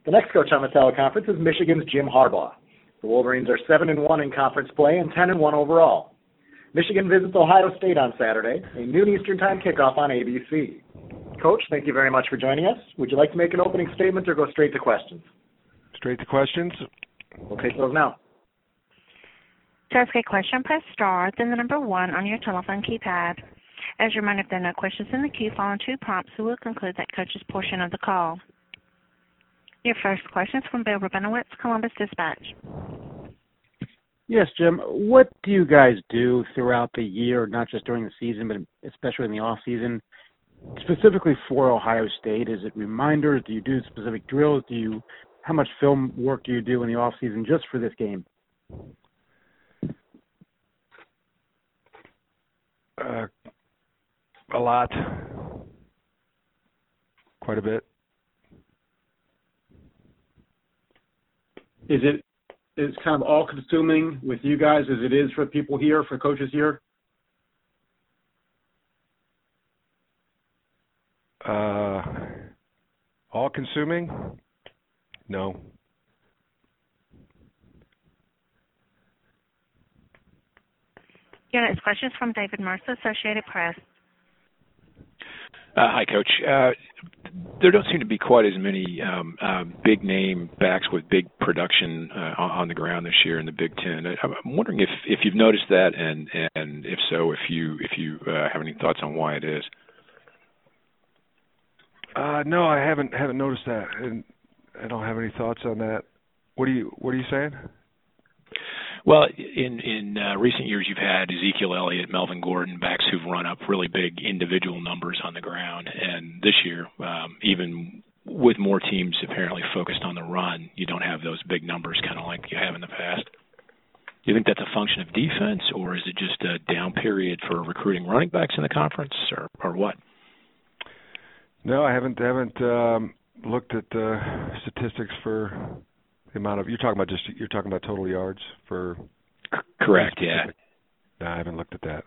The next coach on the teleconference is Michigan's Jim Harbaugh. The Wolverines are 7-1 in conference play and 10-1 overall. Michigan visits Ohio State on Saturday, a noon Eastern Time kickoff on ABC. Coach, thank you very much for joining us. Would you like to make an opening statement or go straight to questions? Straight to questions. We'll take those now. To ask a question, press star, then the number 1 on your telephone keypad. As a reminder, if there are no questions in the queue, following 2 prompts, we will conclude that coach's portion of the call. Your first question is from Bill Rabinowitz, Columbus Dispatch. Yes, Jim. What do you guys do throughout the year, not just during the season, but especially in the off season, specifically for Ohio State? Is it reminders? Do you do specific drills? How much film work do you do in the off season just for this game? A lot. Quite a bit. It's kind of all-consuming with you guys as it is for people here, for coaches here? All-consuming? No. Your next question is from David Mercer, Associated Press. Hi, Coach. There don't seem to be quite as many big-name backs with big production on the ground this year in the Big Ten. I'm wondering if you've noticed that, and if so, if you have any thoughts on why it is. No, I haven't noticed that, and I don't have any thoughts on that. What are you saying? Well, in recent years, you've had Ezekiel Elliott, Melvin Gordon, backs who've run up really big individual numbers on the ground. And this year, even with more teams apparently focused on the run, you don't have those big numbers kind of like you have in the past. Do you think that's a function of defense, or is it just a down period for recruiting running backs in the conference, or what? No, I haven't looked at the statistics for the amount of you're talking about total yards for. Correct. Yeah. No, I haven't looked at that.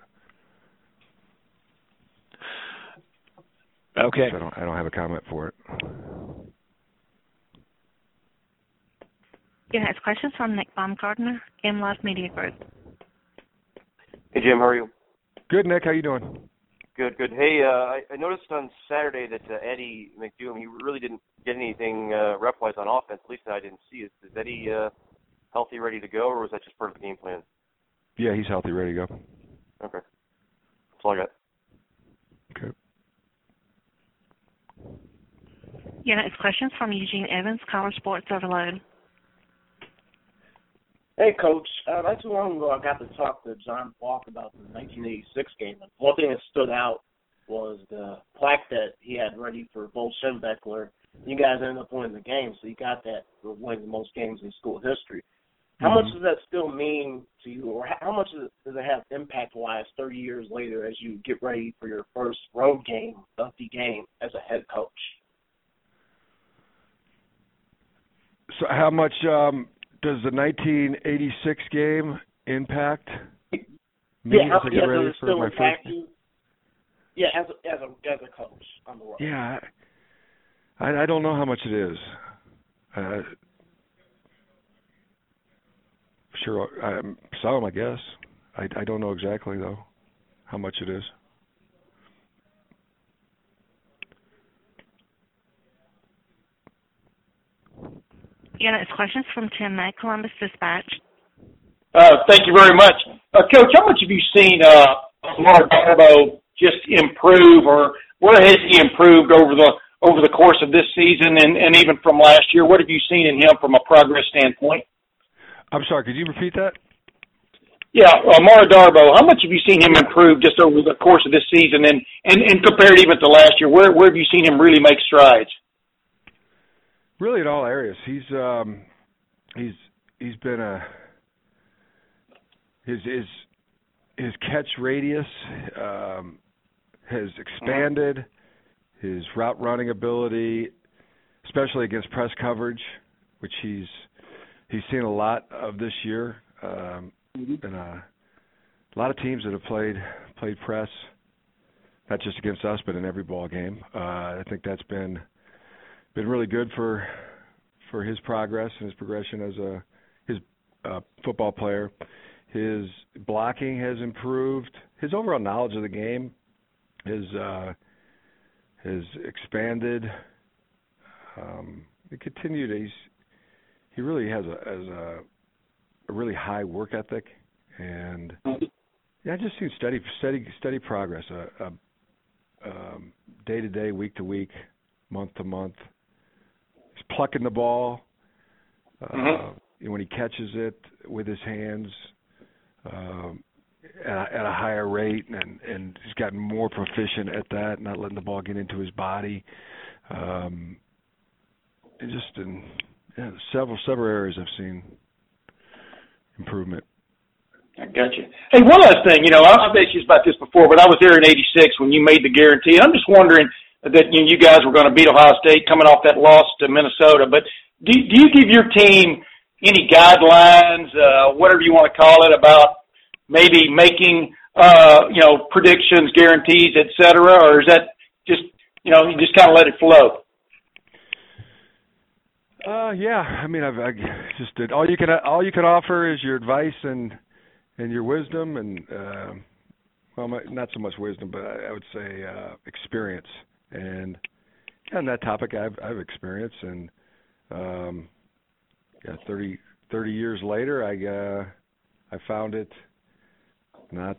Okay. So I don't have a comment for it. Your next question is from Nick Baumgartner, M-Love Media Group. Hey, Jim, how are you? Good, Nick. How you doing? Good. Hey, I noticed on Saturday that Eddie McDoom, he really didn't get anything rep-wise on offense. At least I didn't see it. Is Eddie healthy, ready to go, or was that just part of the game plan? Yeah, he's healthy, ready to go. Okay. That's all I got. Okay. Your next question is from Eugene Evans, College Sports Overload. Hey, Coach. Not too long ago, I got to talk to John Falk about the 1986 game. And one thing that stood out was the plaque that he had ready for Bo Schembechler. You guys ended up winning the game, so you got that for winning the most games in school history. How much does that still mean to you, or how much does it have impact-wise 30 years later as you get ready for your first road game of the game as a head coach? So how much does the 1986 game impact me as I get ready does it for still my impact first? you? Yeah, as a coach on the road. Yeah, I don't know how much it is. Sure, some, I guess. I don't know exactly, though, how much it is. Your next question is from Tim May, Columbus Dispatch. Thank you very much. Coach, how much have you seen Lamar Darboh just improve, or where has he improved over the course of this season and even from last year? What have you seen in him from a progress standpoint? I'm sorry, could you repeat that? Yeah, Lamar Darboh, how much have you seen him improve just over the course of this season and compared even to last year? Where have you seen him really make strides? Really, in all areas. He's been his catch radius has expanded. His route running ability, especially against press coverage, which he's seen a lot of this year. And a lot of teams that have played press, not just against us, but in every ball game. I think that's been really good for for his progress and his progression as a football player. His blocking has improved. His overall knowledge of the game has expanded. He continued. He really has a really high work ethic, and I just seen steady progress. Day to day, week to week, month to month. He's plucking the ball. When he catches it with his hands at a higher rate, and he's gotten more proficient at that, not letting the ball get into his body. Just in several areas I've seen improvement. I got you. Hey, one last thing. I've asked you about this before, but I was there in '86 when you made the guarantee. I'm just wondering that you guys were going to beat Ohio State coming off that loss to Minnesota. But do you give your team any guidelines, whatever you want to call it, about maybe making predictions, guarantees, et cetera, or is that just you just kind of let it flow? Yeah. I mean, I just did all you can offer is your advice and your wisdom, and not so much wisdom, but I would say experience. And on that topic, I've experienced, and 30 years later, I found it not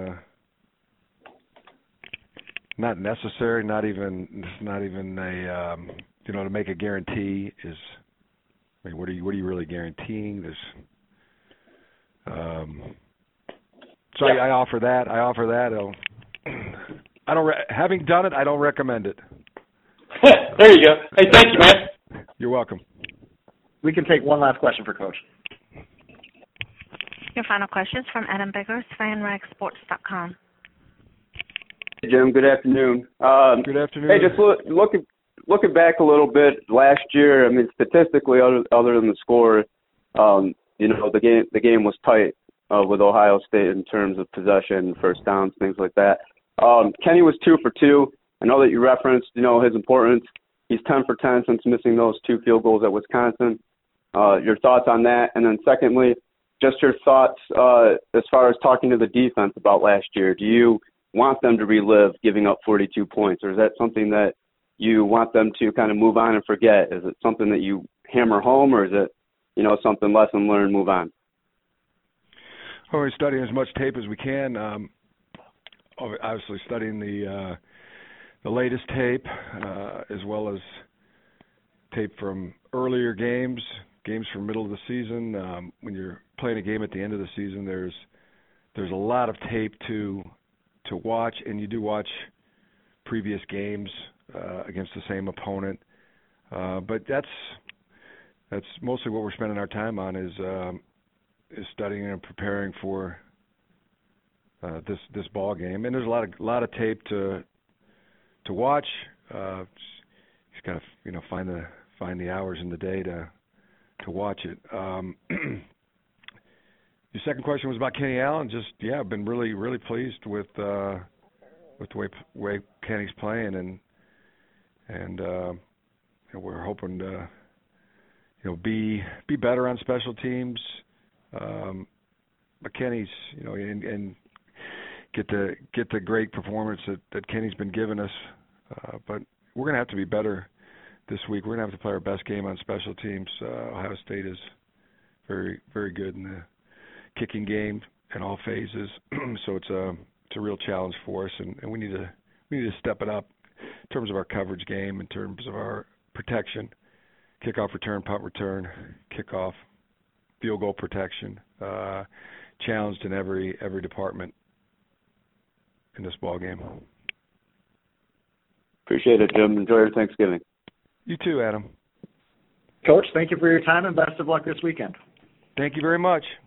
necessary, not even a to make a guarantee is. I mean, what are you really guaranteeing? So I offer that. I don't. Having done it, I don't recommend it. There you go. Hey, thank you, man. You're welcome. We can take one last question for Coach. Your final question is from Adam Biggers, FanRagSports.com. Hey, Jim. Good afternoon. Good afternoon. Hey, just looking back a little bit last year. I mean, statistically, other than the score, the game was tight with Ohio State in terms of possession, first downs, things like that. Kenny was 2 for 2. I know that you referenced, his importance. He's 10 for 10 since missing those 2 field goals at Wisconsin. Your thoughts on that? And then secondly, just your thoughts as far as talking to the defense about last year. Do you want them to relive giving up 42 points, or is that something that you want them to kind of move on and forget? Is it something that you hammer home, or is it, something lesson learned, move on? Well, we're studying as much tape as we can. Obviously studying the latest tape, as well as tape from earlier games from middle of the season. When you're playing a game at the end of the season, there's a lot of tape to watch, and you do watch previous games against the same opponent. But that's mostly what we're spending our time on is studying and preparing for this ball game. And there's a lot of tape to watch. Just got to find the hours in the day to watch it. Your second question was about Kenny Allen. I've been really, really pleased with the way Kenny's playing, and we're hoping to be better on special teams. But Kenny's and get the great performance that Kenny's been giving us. But we're going to have to be better this week. We're going to have to play our best game on special teams. Ohio State is very, very good in the kicking game in all phases. So it's a real challenge for us, and we need to step it up in terms of our coverage game, in terms of our protection, kickoff return, punt return, kickoff, field goal protection. Challenged in every department in this ball game. Appreciate it, Jim. Enjoy your Thanksgiving. You too, Adam. Coach, thank you for your time, and best of luck this weekend. Thank you very much.